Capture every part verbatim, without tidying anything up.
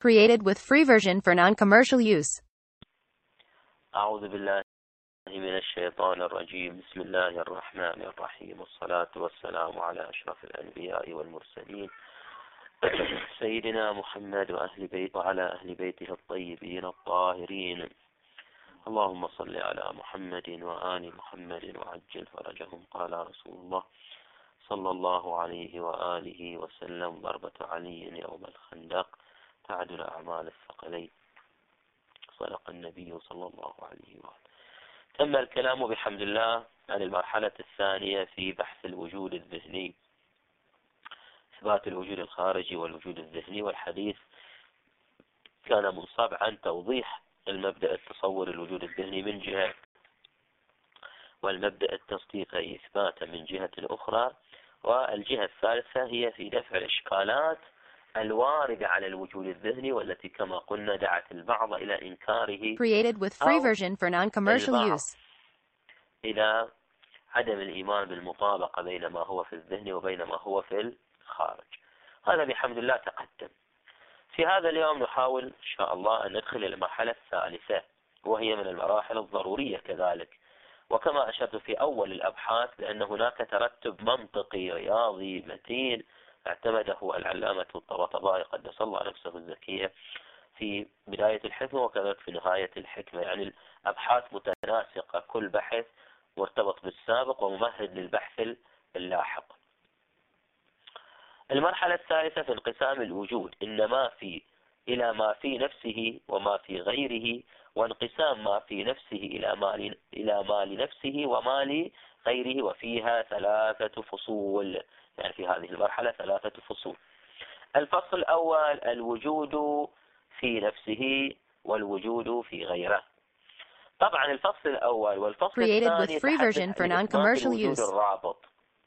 Created with free version for non-commercial use. أعوذ بالله من الشيطان الرجيم. بسم الله الرحمن الرحيم، والصلاة والسلام على أشرف الأنبياء والمرسلين سيدنا محمد وأهل بيت وعلى أهل بيته الطيبين الطاهرين. اللهم صل على محمد وآل محمد وعجل فرجهم. قال رسول الله صلى الله عليه وآله وسلم: ضربة علي يوم الخندق تعدل أعمال الثقلين. صدق النبي صلى الله عليه وآله. تم الكلام بحمد الله عن المرحلة الثانية في بحث الوجود الذهني، إثبات الوجود الخارجي والوجود الذهني، والحديث كان منصب عن توضيح المبدأ التصور الوجود الذهني من جهة، والمبدأ التصديقي إثباتا من جهة أخرى، والجهة الثالثة هي في دفع الإشكالات الواردة على الوجود الذهني، والتي كما قلنا دعت البعض إلى إنكاره Created with free version for non-commercial use. إلى عدم الإيمان بالمطابقة بين ما هو في الذهن وبين ما هو في الخارج. هذا بحمد الله تقدم. في هذا اليوم نحاول إن شاء الله أن ندخل إلى المرحلة الثالثة، وهي من المراحل الضرورية كذلك. وكما أشرت في أول الأبحاث بأن هناك ترتب منطقي رياضي متين اعتمده العلامة الطباطبائي قدس الله نفسه الزكية في بداية الحكمة وكذلك في نهاية الحكمة، يعني الأبحاث متناسقة، كل بحث مرتبط بالسابق وممهد للبحث اللاحق. المرحلة الثالثة في انقسام الوجود إن ما في إلى ما في نفسه وما في غيره، وانقسام ما في نفسه إلى ما إلى ما لنفسه وما لغيره، وفيها ثلاثة فصول. يعني في هذه المرحلة ثلاثة فصول. الفصل الأول الوجود في نفسه والوجود في غيره. طبعا الفصل الأول والفصل الثاني يتحدث عن الوجود الرابط،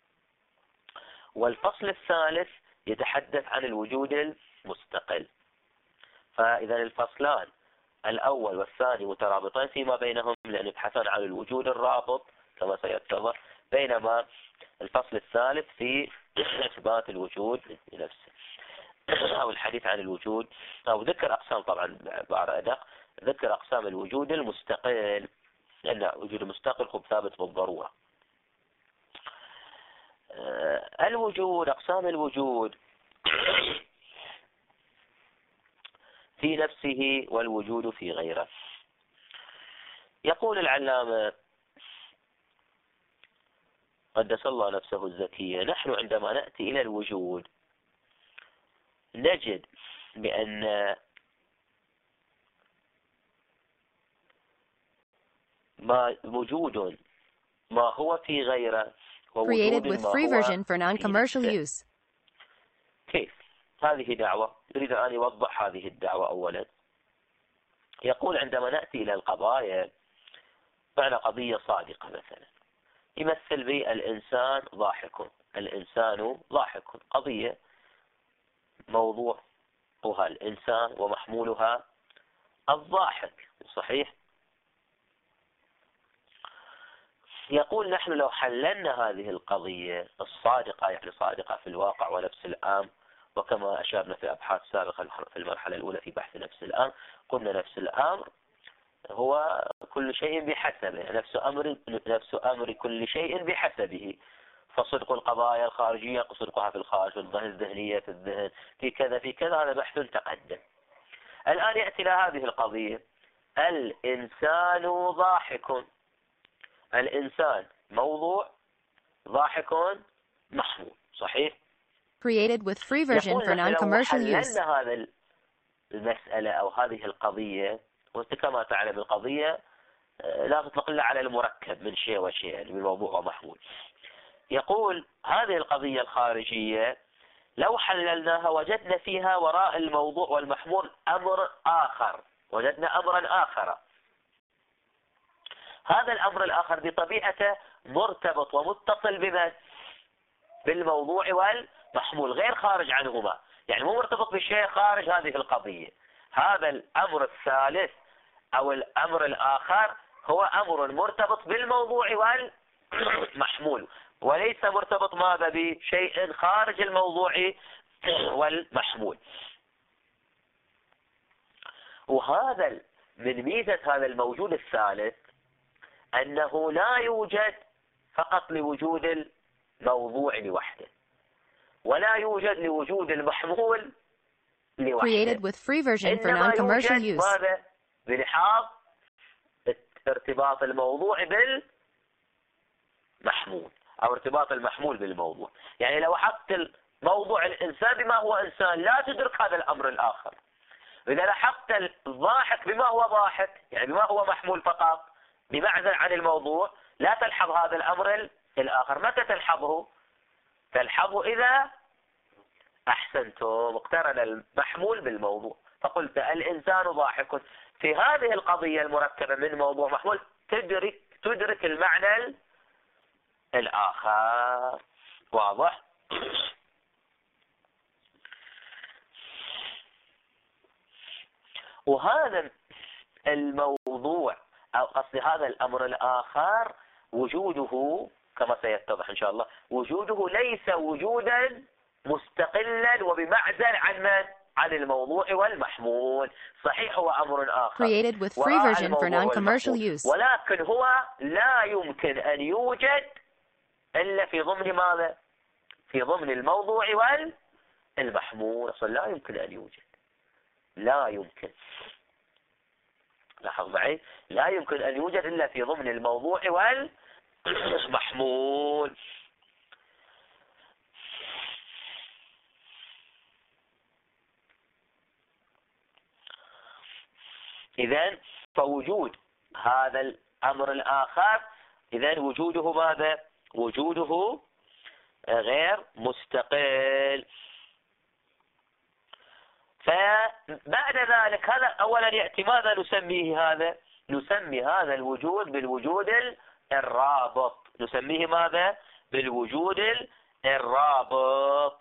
والفصل الثالث يتحدث عن الوجود المستقل. فإذا الفصلان الأول والثاني مترابطين فيما بينهم لأن يبحثان عن الوجود الرابط كما سيتضح، بينما الفصل الثالث في إثبات الوجود لنفسه أو الحديث عن الوجود، أو ذكر أقسام، طبعا بعبارة أدق ذكر أقسام الوجود المستقل، لأن الوجود المستقل هو ثابت بالضرورة. الوجود، أقسام الوجود في نفسه والوجود في غيره. يقول العلامة قدس الله نفسه الزكية: نحن عندما نأتي إلى الوجود نجد بأن ما وجود ما هو في غيره Created with free version for non-commercial use. كيف؟ هذه دعوة يريد أن يوضح هذه الدعوة. أولا يقول عندما نأتي إلى القضايا معنى قضية صادقة، مثلا يمثل بي الإنسان ضاحك، الإنسان ضاحك، قضية موضوعها الإنسان ومحمولها الضاحك، صحيح؟ يقول نحن لو حللنا هذه القضية الصادقة، يعني صادقة في الواقع ونفس الآن، وكما أشرنا في أبحاث سابقة في المرحلة الأولى في بحث نفس الأمر، قلنا نفس الأمر هو كل شيء بحسبه، نفس أمر نفس أمر كل شيء بحسبه، فصدق القضايا الخارجية صدقها في الخارج، في الذهن الذهنية في الذهن، في كذا في كذا، هذا بحث تقدم. الآن يأتي إلى هذه القضية: الإنسان ضاحك، الإنسان موضوع، ضاحك محمول، صحيح؟ Created with free version for non-commercial use. لو حللنا هذا المسألة أو هذه القضية، وأنت كما تعلم القضية لا تطلق إلا على المركب من شيء وشيء، يعني من موضوع ومحمول. يقول هذه القضية الخارجية لو حللناها وجدنا فيها وراء الموضوع والمحمول أمر آخر، وجدنا أمرا آخر. هذا الأمر الآخر بطبيعته مرتبط ومتصل بمن؟ بالموضوع والمحمول، غير خارج عنهما، يعني مو مرتبط بشيء خارج هذه القضية. هذا الأمر الثالث أو الأمر الآخر هو أمر مرتبط بالموضوع والمحمول، وليس مرتبط ماذا بشيء خارج الموضوع والمحمول. وهذا من ميزة هذا الموجود الثالث أنه لا يوجد فقط لوجود الموضوع لوحده، ولا يوجد لوجود المحمول لوحده، Created with free version for إنما non-commercial يوجد use. ماذا؟ بلحاظ ارتباط الموضوع بالمحمول أو ارتباط المحمول بالموضوع. يعني لو حط موضوع الإنسان بما هو إنسان لا تدرك هذا الأمر الآخر. إذا لاحظت الضاحك بما هو ضاحك، يعني بما هو محمول فقط بمعزل عن الموضوع، لا تلحظ هذا الأمر الآخر. متى تلحظه؟ تلحظه إذا أحسنتم اقترن المحمول بالموضوع، فقلت الإنسان ضاحك. في هذه القضية المركبة من موضوع محمول تدرك تدرك المعنى الآخر. واضح؟ وهذا الموضوع أو قصدي هذا الأمر الآخر وجوده كما سيتضح إن شاء الله، وجوده ليس وجودا مستقلا وبمعزل عن من؟ عن الموضوع والمحمول. صحيح هو أمر آخر Created with free version for non-commercial use. ولكن هو لا يمكن أن يوجد إلا في ضمن ماذا؟ في ضمن الموضوع والمحمول. أصلا لا يمكن أن يوجد، لا يمكن، لاحظ معي، لا يمكن أن يوجد إلا في ضمن الموضوع والمحمول. إذن فوجود هذا الأمر الآخر إذن وجوده ماذا؟ وجوده غير مستقل. فبعد ذلك هذا أولا يأتي ماذا نسميه هذا؟ نسمي هذا الوجود بالوجود الرابط. نسميه ماذا؟ بالوجود الرابط.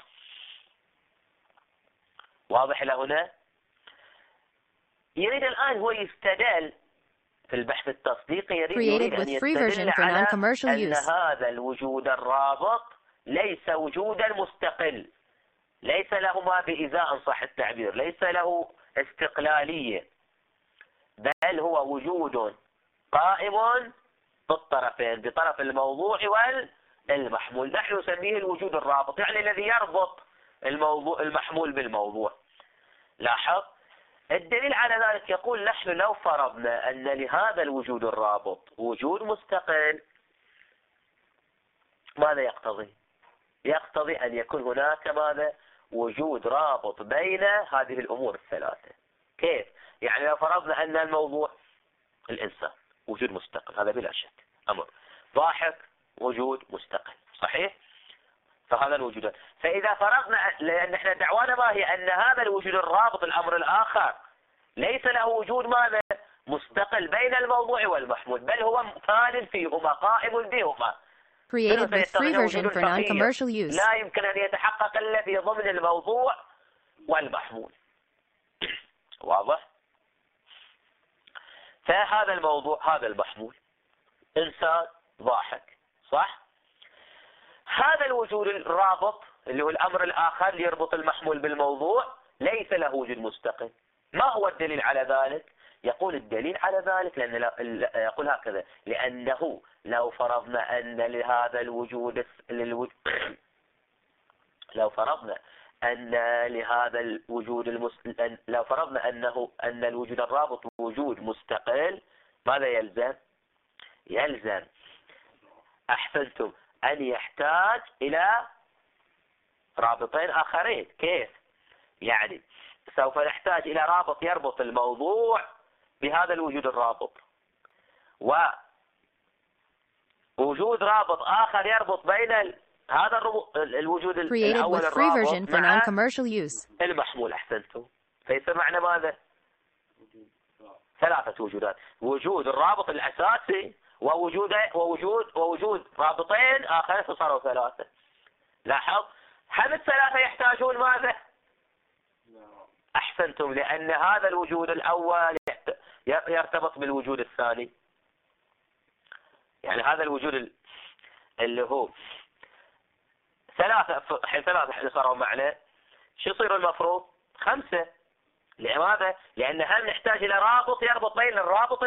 واضح لهنا؟ يريد الآن هو يستدل في البحث التصديقي، يريد, يريد أن يستدل على أن هذا الوجود الرابط ليس وجودا مستقل، ليس له ما بإزاء صح التعبير، ليس له استقلالية، بل هو وجود قائم بالطرفين، بطرف الموضوع والمحمول. نحن نسميه الوجود الرابط، يعني الذي يربط الموضوع المحمول بالموضوع. لاحظ الدليل على ذلك، يقول نحن لو فرضنا أن لهذا الوجود الرابط وجود مستقل، ماذا يقتضي؟ يقتضي أن يكون هناك ماذا؟ وجود رابط بين هذه الأمور الثلاثة. كيف؟ يعني لو فرضنا أن الموضوع الإنسان وجود مستقل، هذا بلا شك أمر. ضاحك وجود مستقل، صحيح؟ فهذا الوجود. فإذا فرضنا، لأن احنا دعوانا ما هي؟ أن هذا الوجود الرابط الأمر الآخر ليس له وجود ماذا؟ مستقل بين الموضوع والمحمول، بل هو ثان فيهما، قائم بهما. Created with free version for non-commercial use. لا يمكن أن يتحقق إلا في ضمن الموضوع والمحمول. واضح؟ فهذا الموضوع هذا المحمول، إنسان ضاحك، صح؟ هذا الوجود الرابط اللي هو الأمر الآخر اللي يربط المحمول بالموضوع ليس له وجود مستقل. ما هو الدليل على ذلك؟ يقول الدليل على ذلك لأن يقول هكذا: لأنه لو فرضنا أن لهذا الوجود لو فرضنا أن لهذا الوجود المس... لو فرضنا أنه أن الوجود الرابط وجود مستقل، ماذا يلزم؟ يلزم أحسنتم أن يحتاج إلى رابطين آخرين. كيف؟ يعني سوف نحتاج إلى رابط يربط الموضوع بهذا الوجود الرابط، ووجود رابط آخر يربط بين ال... هذا الوجود الأول الرابط مع المحمول. أحسنتم. فيصير معنا ماذا؟ ثلاثة وجودات: وجود الرابط الأساسي ووجود ووجود ووجود رابطين آخرين، فصاروا ثلاثة. لاحظ، هل الثلاثة يحتاجون ماذا؟ أحسنتم، لأن هذا الوجود الأول يرتبط بالوجود الثاني. يعني هذا الوجود اللي هو ثلاثة، حين ثلاثة اللي صاروا معنا، شو يصير المفروض؟ خمسة. لماذا؟ لأن هم نحتاج إلى رابط يربط بين الرابط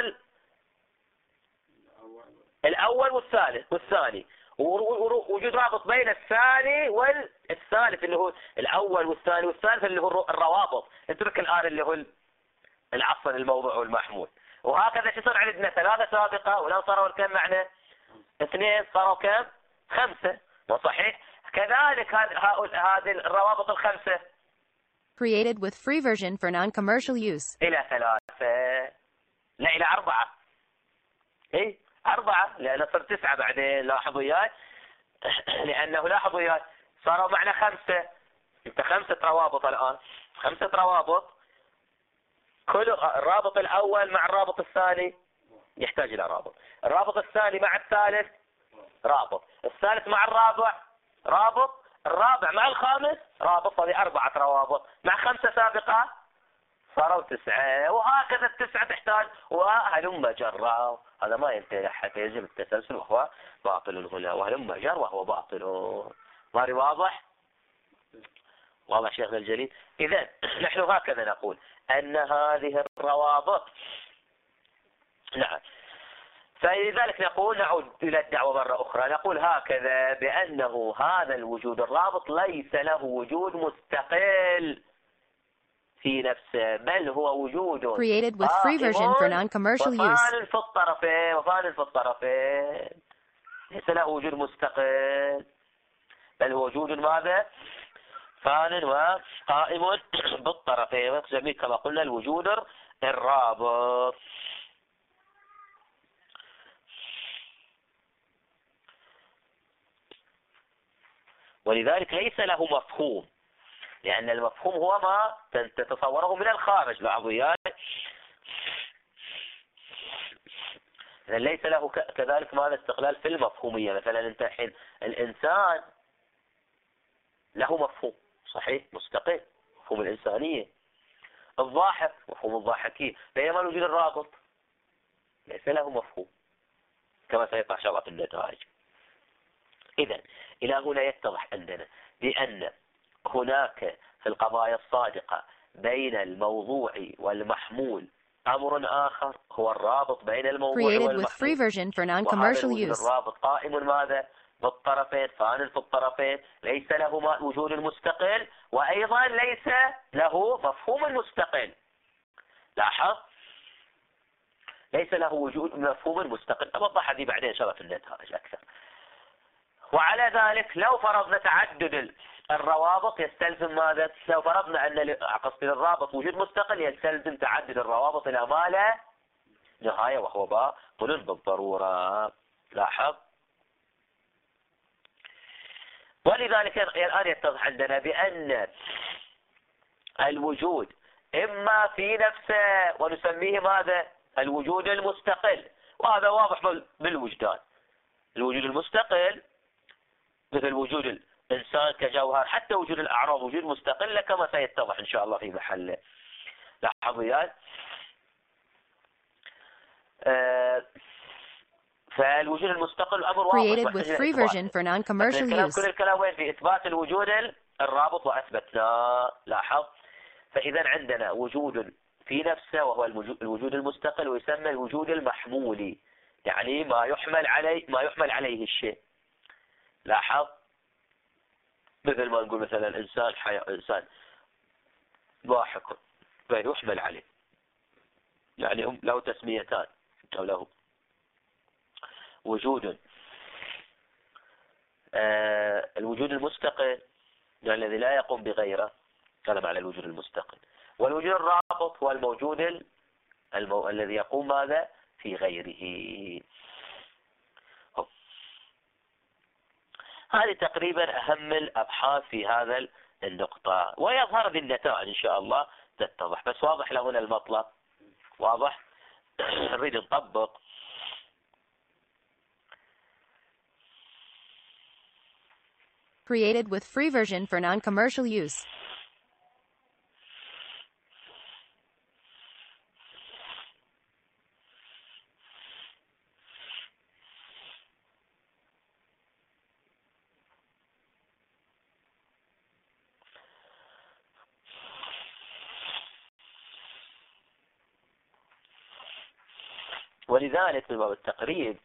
الأول والثالث والثاني، ووجود رابط بين الثاني والثالث اللي هو الأول والثاني والثالث اللي هو الروابط. اترك الآن اللي هو العصر الموضوع والمحمول. وهكذا يصير عندنا ثلاثة سابقة، والآن صاروا كم معنا؟ اثنين، صاروا كم؟ خمسة. مو صحيح؟ كذلك هذه الروابط الخمسة created with free version for non-commercial use. إلى ثلاثة، لا إلى أربعة. إيه أربعة، لأن صار تسعة بعدين. لاحظوا وياي لأنه لاحظوا وياي صاروا معنا خمسة. أنت خمسة روابط الآن، خمسة روابط، كل الرابط الأول مع الرابط الثاني يحتاج إلى رابط، الرابط الثاني مع الثالث رابط، الثالث مع الرابع رابط، الرابع مع الخامس رابط. هذه أربعة روابط مع خمسة سابقة صاروا تسعة، وهكذا التسعة تحتاج وهلم جرا. هذا ما ينتهي حتى يجب التسلسل وهو باطل هنا، وهلم جر وهو باطل. ماري واضح؟ واضح شيخنا الجليل؟ إذا نحن هكذا نقول أن هذه الروابط، نعم، فلذلك نقول نعود إلى الدعوة مرة أخرى، نقول هكذا بأنه هذا الوجود الرابط ليس له وجود مستقل في نفسه، بل هو وجود created with free version for non-commercial use. وفان في الطرفين وفان في الطرفين، ليس له وجود مستقل بل هو وجود ماذا؟ فان وقائم بالطرفين، ويسميه كما قلنا الوجود الرابط. ولذلك ليس له مفهوم، لأن المفهوم هو ما تتصوره من الخارج. لاحظوا وياي، ليس له كذلك ماذا استقلال في المفهومية. مثلا انت الحين الإنسان له مفهوم صحيح مستقل، مفهوم الإنسانية. الضاحك مفهوم الضاحكية، بينما الوجود الرابط ليس له مفهوم كما سيطلع شرط النتائج. إذن إلى هنا يتضح عندنا بأن هناك في القضايا الصادقة بين الموضوع والمحمول أمر آخر هو الرابط بين الموضوع والمحمول. وهذا الوجود الرابط قائم ماذا؟ بالطرفين، فان في الطرفين، ليس له وجود مستقل، وأيضا ليس له مفهوم مستقل. لاحظ، ليس له وجود مفهوم مستقل. أوضح هذه بعدين شرط النتائج أكثر. وعلى ذلك لو فرضنا تعدد الروابط يستلزم ماذا؟ لو فرضنا أن قصد الرابط وجود مستقل يستلزم تعدد الروابط إلى ما لا نهاية، وهو باطل بالضرورة. لاحظ، ولذلك الآن يتضح عندنا بأن الوجود إما في نفسه ونسميه ماذا؟ الوجود المستقل، وهذا واضح بالوجدان. الوجود المستقل مثل وجود الإنسان كجوهر، حتى وجود الأعراض وجود مستقلة كما سيتضح إن شاء الله في محله. لاحظوا وياي، آه فالوجود المستقل أمر واضح. كل الكلام وين؟ في إثبات الوجود الرابط وأثبتنا. لاحظ، فإذا عندنا وجود في نفسه وهو الوجود المستقل، ويسمى الوجود المحمولي، يعني ما يحمل عليه ما يحمل عليه الشيء. لاحظ، مثل ما نقول مثلا إنسان حي... إنسان ضاحك غير يحمل عليه، يعني هم له تسميتان، أو له وجود آه الوجود المستقل الذي لا يقوم بغيره، كلام على الوجود المستقل. والوجود الرابط هو الموجود المو... الذي يقوم ماذا؟ في غيره. هذه تقريبا أهم الأبحاث في هذا النقطة، ويظهر بالنتائج إن شاء الله تتضح. بس واضح لهنا المطلب؟ واضح؟ نريد نطبق. Created with free version for non-commercial use. ولذلك من باب التقريب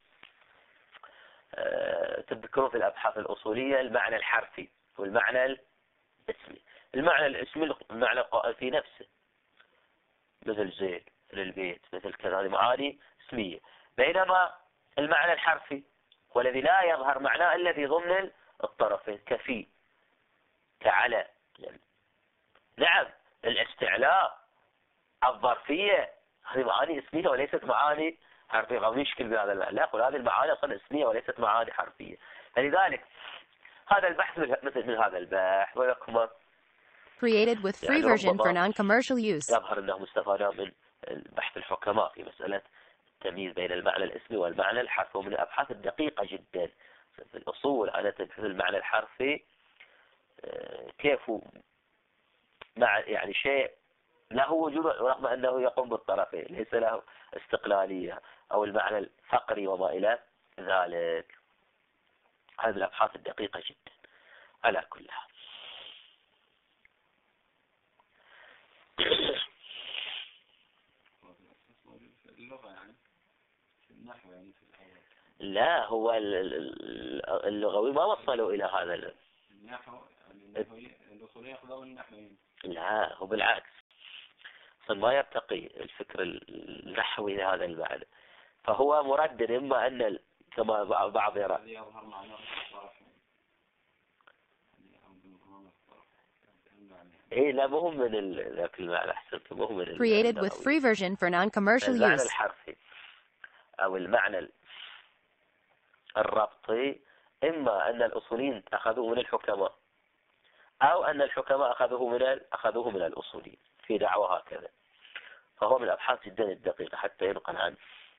تذكرون في الأبحاث الأصولية المعنى الحرفي والمعنى الاسمي. المعنى الاسمي المعنى القائم في نفسه، مثل زيد، مثل البيت، مثل كذا، هذه معاني اسمية. بينما المعنى الحرفي والذي لا يظهر معناه إلا في ضمن الطرفين، كفي، كعلى. نعم، الاستعلاء، الظرفية، هذه معاني اسمية وليست معاني حرفية. قد يشكل بهذا المعنى، لا، هذه المعاني أصلا اسمية وليست معاني حرفية. لذلك هذا البحث مثل من هذا البحث ويكمل created with free يعني version for non-commercial use. يظهر أنه مستفاد من بحث الحكماء في مسألة التمييز بين المعنى الاسمي والمعنى الحرفي، ومن الأبحاث الدقيقة جدا في الأصول على تبحث المعنى الحرفي كيف مع يعني شيء له وجود رغم أنه يقوم بالطرفين، ليس له استقلالية، أو المعنى الفقري وما إلى ذلك. هذه الأبحاث الدقيقة جدا على كل حال. لا، هو اللغوي ما وصلوا إلى هذا النحو. الأصوليين يأخذون النحويين. لا، هو بالعكس، ما يرتقي الفكر النحوي لهذا المعنى. فهو مردد، إما أن كما بعض يرى إيه لا مهم من ذاك المعنى، أحسنت، مهم من created with free version for non-commercial المعنى use. الحرفي أو المعنى الربطي، إما أن الأصوليين أخذوه من الحكماء، أو أن الحكماء أخذوه من أخذوه من الأصوليين في دعوة هكذا. فهو من الأبحاث جدا الدقيقة، حتى ينقل عن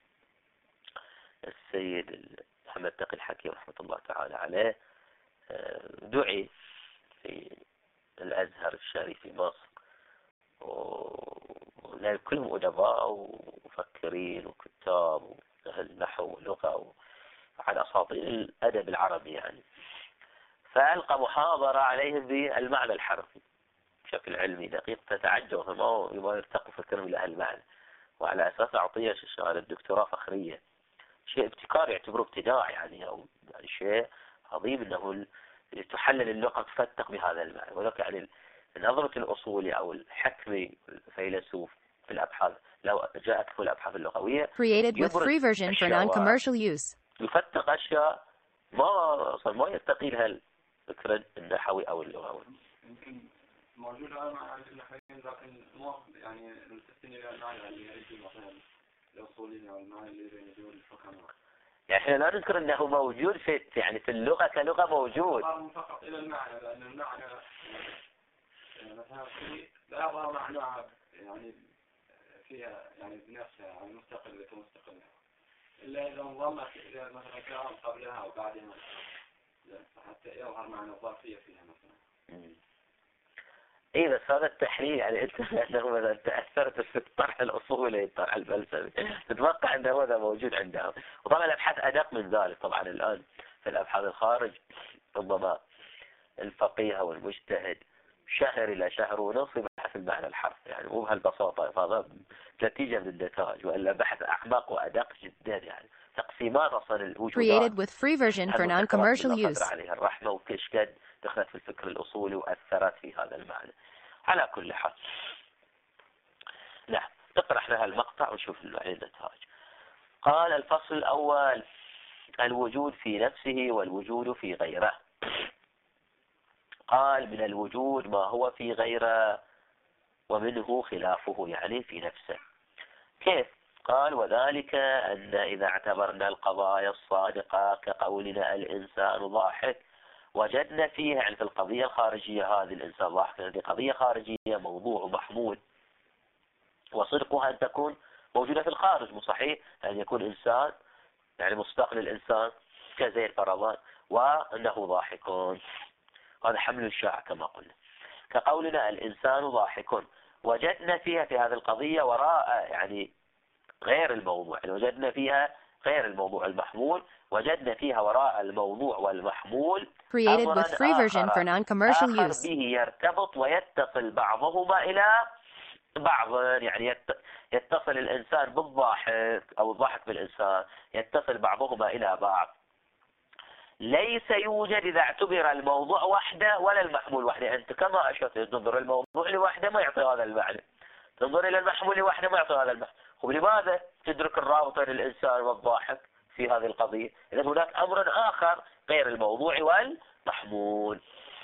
السيد محمد تقي الحكيم رحمة الله تعالى عليه، دعي في الأزهر الشريف في مصر، وكلهم أدباء ومفكرين وكتاب وأهل نحو ولغة عن أساطير الأدب العربي يعني. فألقى محاضرة عليهم بالمعنى الحرفي بشكل علمي دقيق، تتعجب ما يرتقي فكرهم إلى المعنى، وعلى أساس أعطيه شهادة الدكتوراه فخرية. شيء ابتكار يعتبره ابتداع يعني، أو يعني شيء عظيم أنه تحلل اللغة تفتق بهذا المعنى. ولكن يعني نظرة الأصولي أو الحكمي الفيلسوف في الأبحاث، لو جاءت في الأبحاث اللغوية created with free version for non-commercial use. يفتق أشياء ما أصلا ما يستقي لها الفكر النحوي أو اللغوي. يمكن موجود هذا مع النحويين، لكن مو يعني نستثني إلى المعنى اللي يجي مثلا الأصوليين أو المعنى اللي يجي الحكماء. يعني احنا لا نذكر انه موجود في يعني في اللغة كلغة موجود. فقط الى المعنى، لان المعنى مثلا في لا يظهر معناها يعني فيها يعني بنفسها يعني مستقلة كمستقلة، الا اذا انضمت الى مثلا كلام قبلها او بعدها حتى يظهر معنى الظرفية فيها مثلا. ايه بس هذا التحليل يعني انت لانه مثلا تاثرت في الطرح الاصولي الطرح الفلسفي، تتوقع ان هذا موجود عندهم. وطبعا الابحاث ادق من ذلك. طبعا الان في الابحاث الخارج ربما الفقيه او المجتهد شهر الى شهر ونصف يبحث المعنى الحرفي، يعني مو بهالبساطه، فهذا نتيجه من النتائج، والا بحث اعمق وادق جدا يعني. تقسيمات اصلا الوجودات created with free version for non-commercial use. عليها الرحمه وكيش قد دخلت في الفكر الأصولي وأثرت في هذا المعنى. على كل حال نعم، نقرأ احنا هالمقطع ونشوف النتائج. قال الفصل الأول: الوجود في نفسه والوجود في غيره. قال: من الوجود ما هو في غيره، ومنه خلافه يعني في نفسه. كيف؟ قال: وذلك أن إذا اعتبرنا القضايا الصادقة كقولنا الإنسان ضاحك، وجدنا فيها يعني في القضية الخارجية هذه الإنسان ضاحك، هذه قضية خارجية موضوع محمول، وصدقها أن تكون موجودة في الخارج، مو صحيح أن يكون إنسان يعني مستقل الإنسان كزيد فرضان، وأنه ضاحكون. هذا حمل الشاع كما قلنا. كقولنا الإنسان ضاحك، وجدنا فيها في هذه القضية وراء يعني غير الموضوع، يعني وجدنا فيها غير الموضوع المحمول، وجدنا فيها وراء الموضوع والمحمول created with free version for non-commercial use. به يرتبط ويتصل بعضهما إلى بعض يعني يتصل الإنسان بالضاحك أو الضاحك بالإنسان، يتصل بعضهما إلى بعض. ليس يوجد إذا اعتبر الموضوع وحده ولا المحمول وحده. أنت كما أشرت تنظر الموضوع لوحده ما يعطي هذا المعنى، تنظر إلى المحمول لوحده ما يعطي هذا المعنى. ولماذا تدرك الرابط بين الإنسان والضاحك في هذه القضية؟ إذا هناك أمر آخر غير الموضوع والمحمول.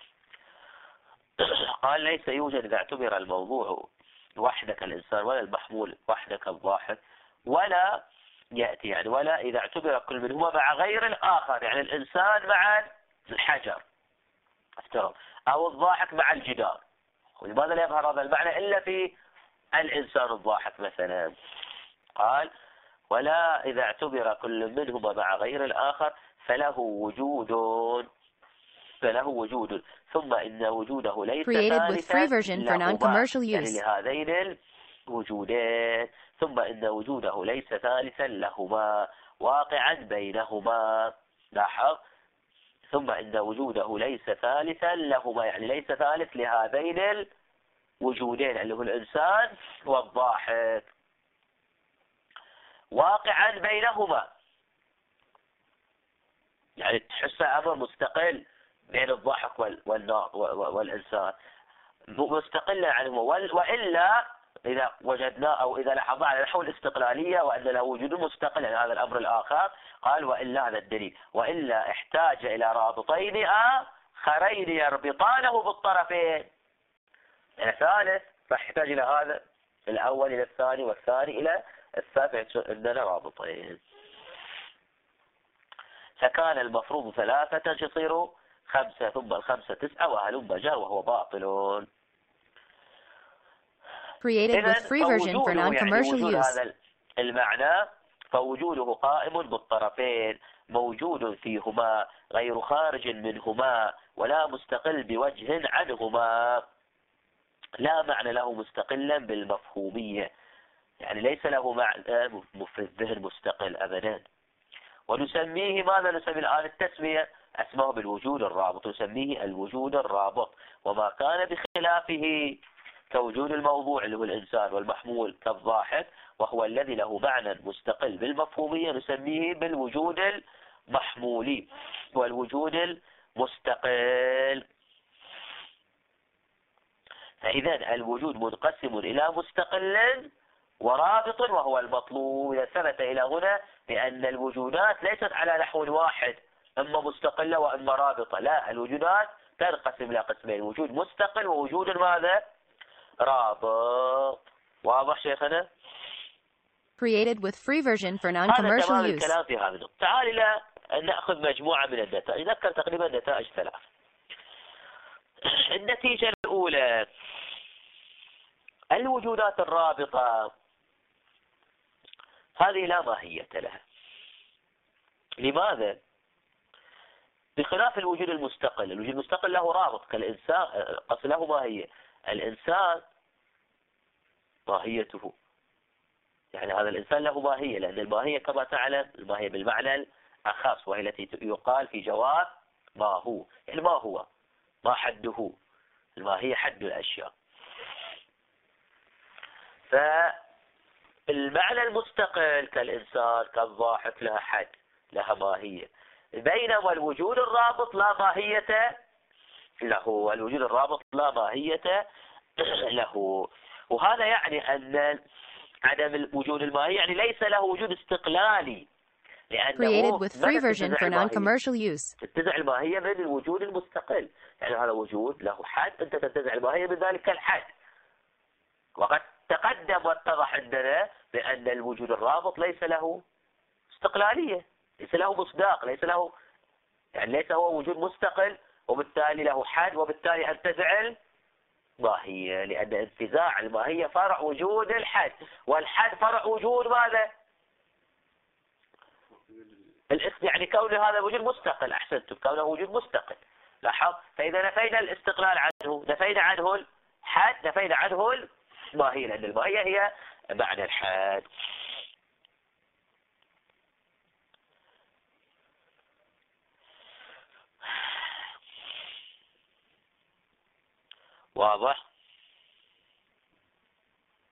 قال ليس يوجد إذا اعتبر الموضوع وحده كالإنسان ولا المحمول وحده كالضاحك، ولا يأتي يعني ولا إذا اعتبر كل منهما مع غير الآخر، يعني الإنسان مع الحجر افترض أو الضاحك مع الجدار. ولماذا لا يظهر هذا المعنى إلا في الإنسان الضاحك مثلا؟ قال ولا إذا اعتبر كل منهما مع غير الآخر فله وجود فله وجود ثم إن وجوده ليس ثالثا لهما، يعني لهذين الوجودين، ثم إن وجوده ليس ثالثا لهما واقعا بينهما. لاحظ، ثم إن وجوده ليس ثالثا لهما، يعني ليس ثالث لهذين الوجودين اللي هو الإنسان والضاحك، واقعا بينهما، يعني تحس أمر مستقل بين الضحك والإنسان، مستقلا عنهما. وإلا إذا وجدنا أو إذا لاحظنا على نحو الاستقلالية وأن له وجود مستقل عن هذا الأمر الآخر، قال وإلا هذا الدليل، وإلا احتاج إلى رابطين آخرين يربطانه بالطرفين. يعني ثالث فاحتاج إلى هذا الأول إلى الثاني والثاني إلى الثالث، عندنا رابطين. فكان المفروض ثلاثة يصير خمسة، ثم الخمسة تسعة وهلم جر، وهو باطل. Created with free version for non-commercial يعني use. هذا المعنى فوجوده قائم بالطرفين، موجود فيهما غير خارج منهما ولا مستقل بوجه عنهما، لا معنى له مستقلا بالمفهومية، يعني ليس له معنى في الذهن مستقل أبدا. ونسميه ماذا نسمي الآن؟ التسمية اسمه بالوجود الرابط، نسميه الوجود الرابط. وما كان بخلافه كوجود الموضوع اللي هو الإنسان والمحمول كالضاحك وهو الذي له معنى مستقل بالمفهومية، نسميه بالوجود المحمولي والوجود المستقل. فإذا الوجود منقسم إلى مستقل ورابط وهو المطلوب. إذا ثبت إلى هنا بأن الوجودات ليست على نحو واحد، إما مستقلة وإما رابطة، لا، الوجودات تنقسم إلى قسمين، وجود مستقل ووجود ماذا؟ رابط. واضح شيخنا؟ Created with free version for non-commercial هذا تمام use. الكلام في هذا النقطة. تعال إلى أن نأخذ مجموعة من النتائج، ذكر تقريبا نتائج ثلاث. النتيجة الأولى الوجودات الرابطة هذه لا ماهية لها. لماذا؟ بخلاف الوجود المستقل، الوجود المستقل له رابط كالإنسان، قصد له ماهية. الإنسان ماهيته، يعني هذا الإنسان له ماهية، لأن الماهية كما تعلم الماهية بالمعنى الأخص، وهي التي يقال في جواب ما هو، يعني ما هو، ما حده، الماهية حد الأشياء. فالمعنى المستقل كالإنسان كالضاحك لها حد، لها ماهية، بينما الوجود الرابط لا ماهية له، الوجود الرابط لا ماهية له. وهذا يعني أن عدم وجود الماهية يعني ليس له وجود استقلالي، Created with free version for non-commercial use. تنتزع الماهية من الوجود المستقل، يعني هذا وجود له حد، أنت تنتزع الماهية من ذلك الحد. وقد تقدم واتضح عندنا بأن الوجود الرابط ليس له استقلالية، ليس له مصداق، ليس له، يعني ليس هو وجود مستقل، وبالتالي له حد، وبالتالي انتزع الماهية، لأن انتزاع الماهية فرع وجود الحد، والحد فرع وجود ماذا؟ الاسم، يعني كون هذا وجود مستقل. أحسنتم، كونه وجود مستقل. لاحظ، فإذا نفينا الاستقلال عنه، نفينا عنه الحد، نفينا عنه الماهية، لأن الماهية هي معنى الحد. واضح؟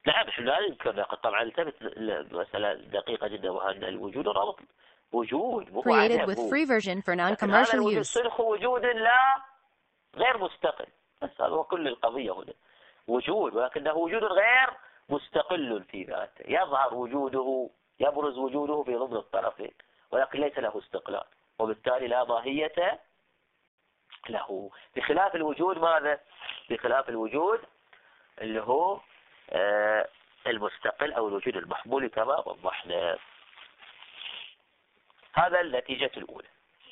نعم احنا لا ننكر، طبعا التفت مسألة دقيقة جدا، وأن الوجود الرابط وجود مو Created عدم. with free version for هذا non-commercial الوجود use. صنخ وجود لا غير مستقل، بس هذا هو كل القضية هنا، وجود ولكنه وجود غير مستقل في ذاته، يظهر وجوده يبرز وجوده في ضمن الطرفين، ولكن ليس له استقلال، وبالتالي لا ماهية له، بخلاف الوجود ماذا؟ بخلاف الوجود اللي هو آه المستقل أو الوجود المحمول كما وضحنا. هذا النتيجة الأولى.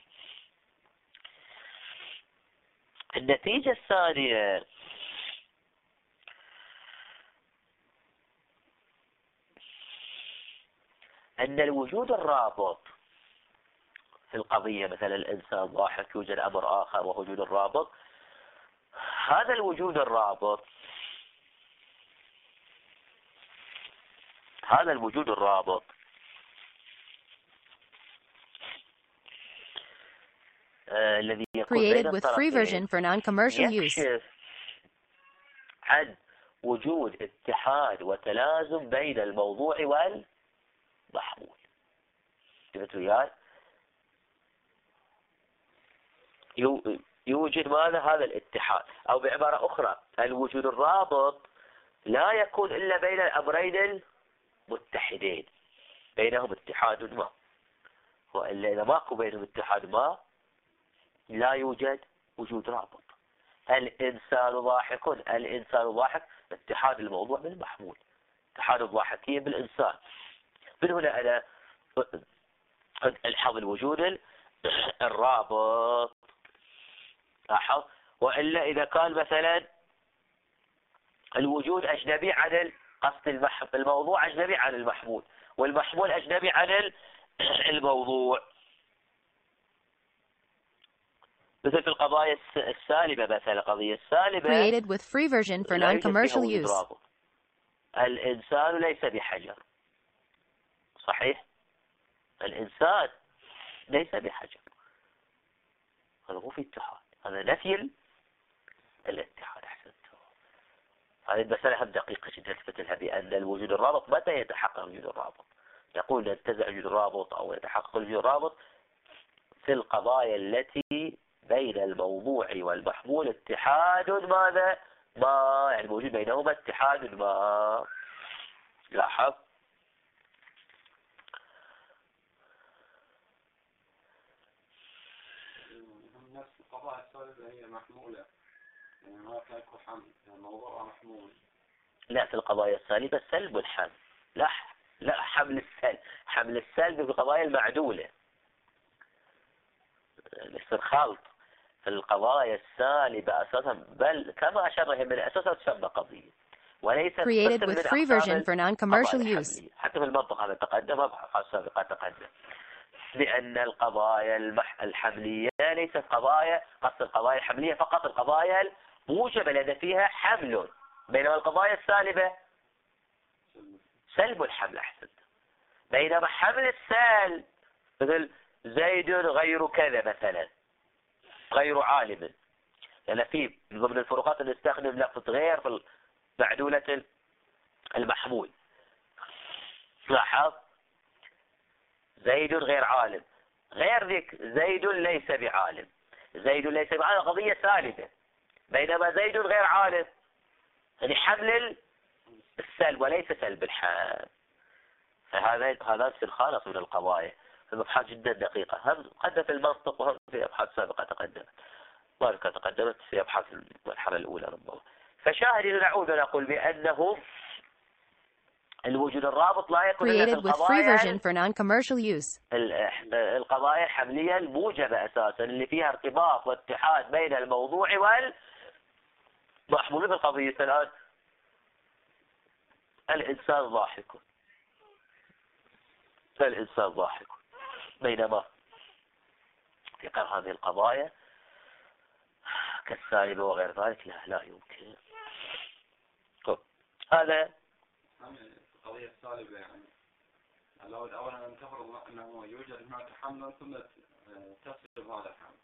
النتيجة الثانية أن الوجود الرابط في القضية، مثلا الإنسان ضاحك، يوجد أمر آخر وهو وجود الرابط. هذا الوجود الرابط هذا الوجود الرابط آه الذي يكون Created بين with free version الطرفين for non-commercial use. يكشف عن وجود اتحاد وتلازم بين الموضوع والمحمول. انتبهت وياي؟ يوجد ماذا؟ هذا الاتحاد، أو بعبارة أخرى الوجود الرابط لا يكون إلا بين الأمرين المتحدين، بينهم اتحاد ما، وإلا إذا ماكو بينهم اتحاد ما لا يوجد وجود رابط. الإنسان ضاحك، الإنسان ضاحك، اتحاد الموضوع بالمحمول، اتحاد الضاحكية بالإنسان. من هنا أنا ألحظ الوجود الرابط، لاحظ. وإلا إذا كان مثلا الوجود أجنبي عن قصد المح... الموضوع أجنبي عن المحمول، والمحمول أجنبي عن الموضوع، مثل في القضايا السالبة، مثلا القضية السالبة Created with free version for لا يوجد فيها non-commercial وجود use. رابط. الإنسان ليس بحجر، صحيح؟ الإنسان ليس بحجر، هذا مو في اتحاد، هذا نفي الاتحاد. أحسنت. هذه المسألة هم دقيقة جدا تثبت لها بأن الوجود الرابط متى يتحقق وجود الرابط؟ نقول ينتزع وجود الرابط أو يتحقق وجود الرابط في القضايا التي بين الموضوع والمحمول اتحاد ماذا؟ ما، يعني موجود بينهما اتحاد ما. لاحظ. نفس القضايا السالبة هي محمولة، يعني ما تكون حمل، الموضوع محمول. لا، في القضايا السالبة السلب والحمل، لا لا حمل السلب، حمل السلب في القضايا المعدولة، يصير خلط في القضايا السالبة أساسا، بل كما أشرنا من أساسا تسمى قضية، وليس Created with free version for non-commercial use. حتى في المنطق هذا تقدم، أبحاث سابقة تقدم لأن القضايا المح... الحملية ليست قضايا، قصد القضايا الحملية فقط القضايا الموجبة لدى فيها حمل، بينما القضايا السالبة سلب الحمل. أحسن. بينما حمل السالب مثل زيد غير كذا مثلا، غير عالم، لأن في ضمن الفروقات اللي نستخدم لفظ غير في معدولة المحمول. لاحظ، زيد غير عالم، غير ذيك زيد ليس بعالم، زيد ليس بعالم قضية سالبة، بينما زيد غير عالم يعني حمل السلب وليس سلب الحال. فهذا هذا يصير خالص من القضايا، المبحث جدا دقيقة، هم قد في المنطق وهم في أبحاث سابقة تقدمت، ذلك تقدمت في أبحاث المرحلة الأولى ربما. فشاهد نعود ونقول بأنه الوجود الرابط لا يكون إلا في Created with free القضايا version for non-commercial use. القضايا الحملية الموجبة أساسا، اللي فيها ارتباط واتحاد بين الموضوع والمحمول. في القضية الآن الإنسان ضاحك، الإنسان ضاحك، بينما في غير هذه القضايا كالسالبة وغير ذلك لا لا يمكن. طب هذا القضية السالبة، يعني لابد أولا أن تفرض أنه يوجد هناك حمل ثم تسلب هذا الحمل.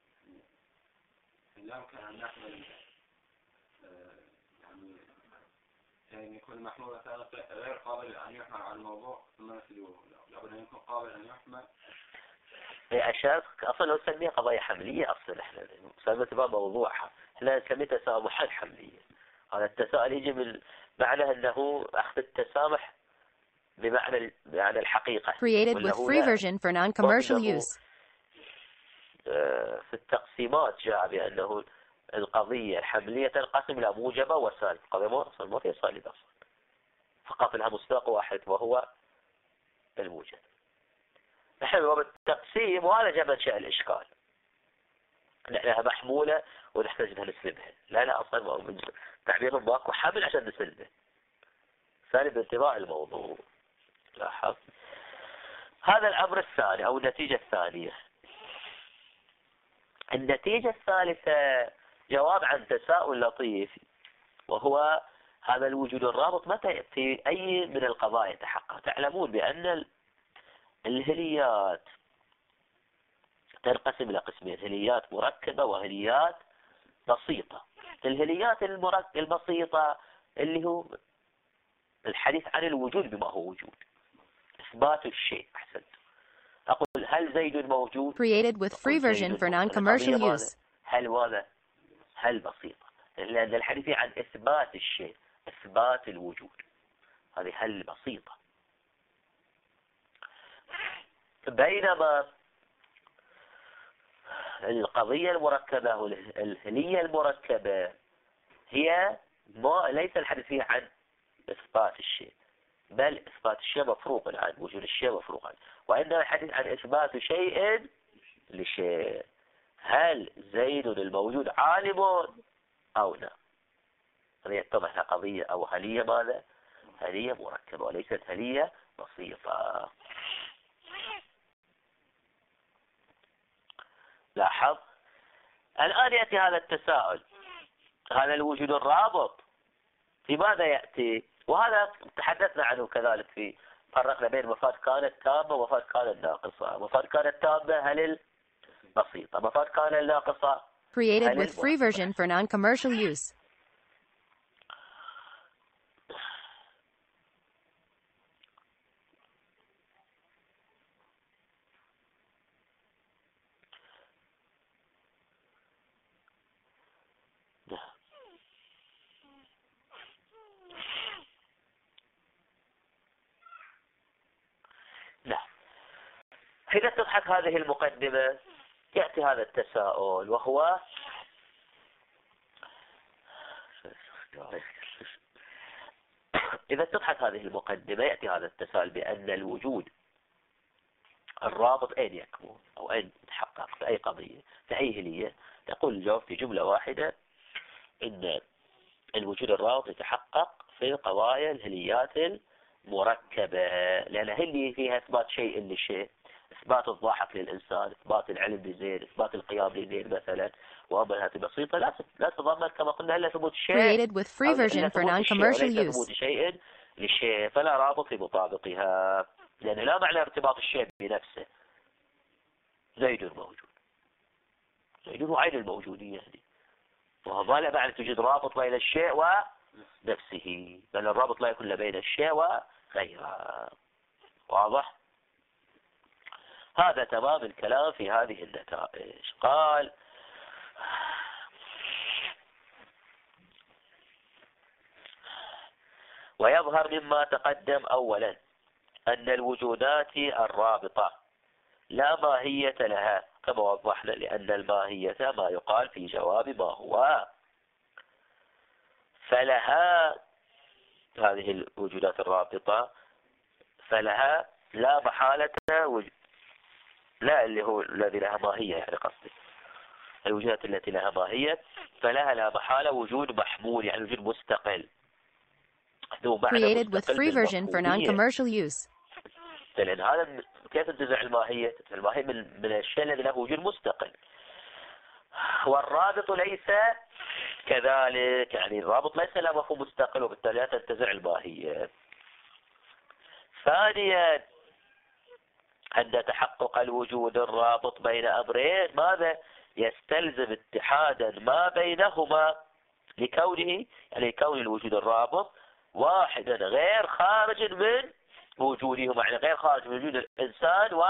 لا يمكن أن نحمل يعني يعني يكون محمول مثلا غير قابل أن يحمل على الموضوع ثم نسلوه، لابد أن يكون قابل أن يحمل. أشياء أصلا لو نسميها قضايا حملية، أصلا إحنا نسميها موضوعها، إحنا نسميه تسامحات حملية. هذا التساؤل يجي من معنى أنه أخذ التسامح بمعنى بمعنى الحقيقة. Created with free version for non-commercial use. في التقسيمات جاء بأنه القضية الحملية تنقسم إلى موجبة وسالب. القضية ما أصلا ما فيها سالب أصلا، فقط لها مصداق واحد وهو الموجب. نحن بالتقسيم وهذا جاء منشأ الإشكال، نحنها محمولة ونحتاج أنها نسلبها. لا لا أصلا تعبيرهم ماكو حمل عشان نسلبه، سالب انتباه الموضوع. لاحظ هذا الأمر الثاني أو النتيجة الثانية. النتيجة الثالثة جواب عن تساؤل لطيف، وهو هذا الوجود الرابط متى في أي من القضايا يتحقق؟ تعلمون بأن الهليات تنقسم إلى قسمين، هليات مركبة وهليات بسيطة. الهليات البسيطة اللي هو الحديث عن الوجود بما هو وجود، إثبات الشيء. أحسنت. أقول هل زيد موجود؟ Created with free version for non-commercial use. هل هذا هل بسيطة، لأن الحديث عن إثبات الشيء، إثبات الوجود، هذه هل بسيطة. بينما القضية المركبة والهلية المركبة هي ما ليس الحديث فيها عن إثبات الشيء، بل إثبات الشيء مفروغ عنه، وجود الشيء مفروغ عنه، وإنما الحديث عن إثبات شيء لشيء. هل زيد الموجود عالم أو لا؟ هذا يتضح قضية أو هلية ماذا؟ هلية مركبة وليست هلية بسيطة. لاحظ الآن يأتي هذا التساؤل، هذا الوجود الرابط في ماذا يأتي؟ وهذا تحدثنا عنه كذلك، في فرقنا بين مفاد كانت تامة ومفاد كانت ناقصة. مفاد كانت تامة هل البسيطة، مفاد كانت الناقصة Created with free version for non-commercial use. إذا تضحك هذه المقدمة يأتي هذا التساؤل، وهو إذا تضحك هذه المقدمة يأتي هذا التساؤل بأن الوجود الرابط أين يكمن أو أين يتحقق في أي قضية في أي هلية؟ نقول الجواب في جملة واحدة، إن الوجود الرابط يتحقق في قضايا الهليات المركبة، لأن هلي فيها إثبات شيء لشيء، إثبات الضاحك للإنسان، إثبات العلم بزين، إثبات القيام لزين مثلا، وأما هذه بسيطة لا لا تتضمن كما قلنا إلا ثبوت الشيء. Created with free version for non-commercial use. ثبوت شيء لشيء، فلا رابط لمطابقها، لأن لا معنى ارتباط الشيء بنفسه. زيد موجود، زيد هو عين الموجودية يعني، وهذا لا معنى توجد رابط بين الشيء ونفسه، بل الرابط لا يكون بين الشيء وغيره. واضح؟ هذا تمام الكلام في هذه النتائج. قال ويظهر مما تقدم أولا أن الوجودات الرابطة لا ماهية لها كما وضحنا، لأن الماهية ما يقال في جواب ما هو، فلها هذه الوجودات الرابطة فلها لا محالة وجود، لا اللي هو الذي لها ماهية يعني قصدي الوجودات التي لها ماهية فلها لا محالة وجود محمول يعني وجود مستقل. Created with free version for non-commercial use. لأن هذا كيف تنتزع الماهية؟ الماهية من, من الشيء الذي له وجود مستقل، والرابط ليس كذلك، يعني الرابط ليس له مفهوم مستقل وبالتالي لا تنتزع الماهية. ثانيا أن تحقق الوجود الرابط بين أمرين ماذا؟ يستلزم اتحادا ما بينهما لكونه يعني كون الوجود الرابط واحدا غير خارج من وجودهما، يعني غير خارج من وجود الإنسان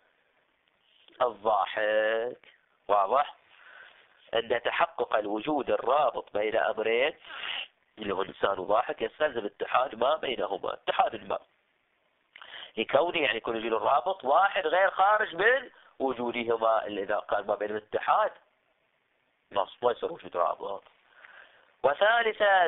والضاحك. واضح؟ أن تحقق الوجود الرابط بين أمرين اللي هو الإنسان وضاحك يستلزم اتحاد ما بينهما، اتحاد ما لكونه يعني يكون وجود الرابط واحد غير خارج من وجودهما، اللي إذا كان ما بينهم اتحاد ما يصير وجود رابط. وثالثا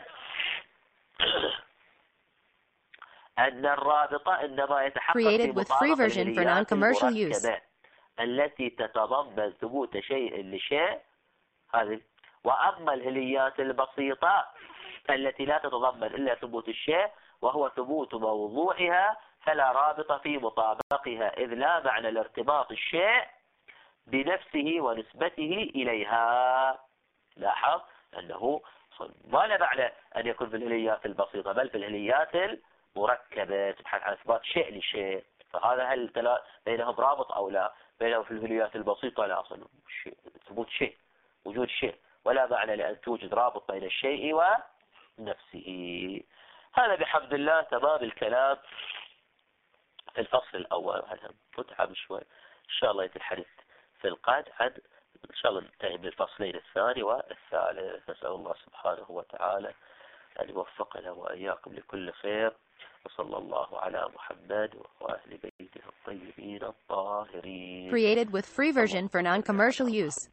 أن الرابطة إنما يتحقق في مطابقة الهليات المركبة التي تتضمن ثبوت شيء لشيء هذه. وأما الهليات البسيطة التي لا تتضمن إلا ثبوت الشيء وهو ثبوت موضوعها فلا رابط في مطابقها، إذ لا معنى لارتباط الشيء بنفسه ونسبته إليها. لاحظ أنه ما لا معنى أن يكون في الهليات البسيطة بل في الهليات المركبة تبحث عن إثبات شيء لشيء. فهذا هل بينهم رابط أو لا؟ بينهم في الهليات البسيطة لا، أصلا ثبوت شيء وجود شيء، ولا معنى لأن توجد رابط بين الشيء ونفسه. هذا بحمد الله تمام الكلام في الفصل الأول. هذا متعب شوي، إن شاء الله يتحدث في القادم عن إن شاء الله ننتهي من الفصلين الثاني والثالث. نسأل الله سبحانه وتعالى أن يوفقنا وإياكم لكل خير، وصلى الله على محمد وأهل بيته الطيبين الطاهرين. Created with free version for non-commercial use.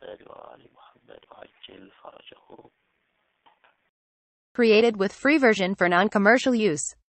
Created with free version for non-commercial use.